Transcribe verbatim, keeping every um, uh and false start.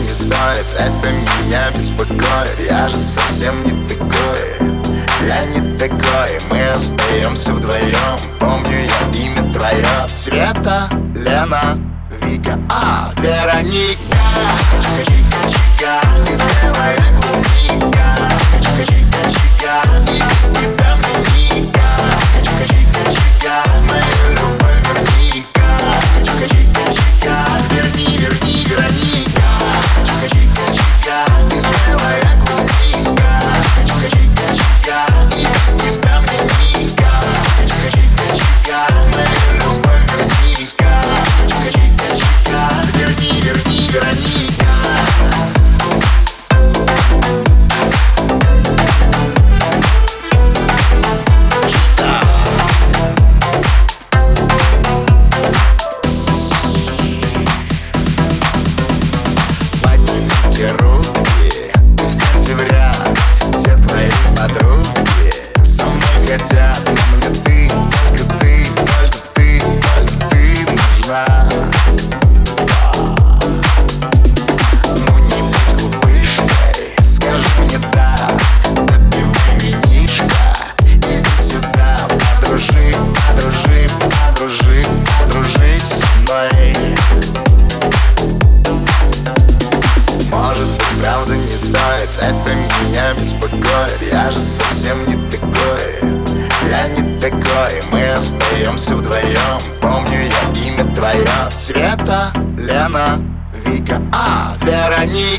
не стоит, это меня беспокоит. Я же совсем не такой, я не такой. Мы остаемся вдвоем, помню я имя твое. Света, Лена, Вика, а, Вероника. Чика-чика-чика, из белая клубника. Чика-чика-чика, и без тебя мне ника. Чика-чика-чика, мою любовь верни-ка. Чика-чика-чика, верни, верни, Вероника. Чика-чика-чика, из белая клубника. Чика-чика-чика, и без тебя мне ника. Чика-чика-чика, мою любовь верни-ка. Чика-чика-чика, верни, верни, Вероника. Руки, встаньте в ряд, все твои подруги со мной хотят, но мне ты, только ты, только ты, только ты нужна. Ну не будь глупышкой, скажи мне да, допивай винишко, иди сюда, подружи, подружи, подружи, подружись со мной. Может быть, правда не стоит, это меня беспокоит. Я же совсем не такой, я не такой. Мы остаемся вдвоем, помню я имя твое. Света, Лена, Вика, а, Вероника.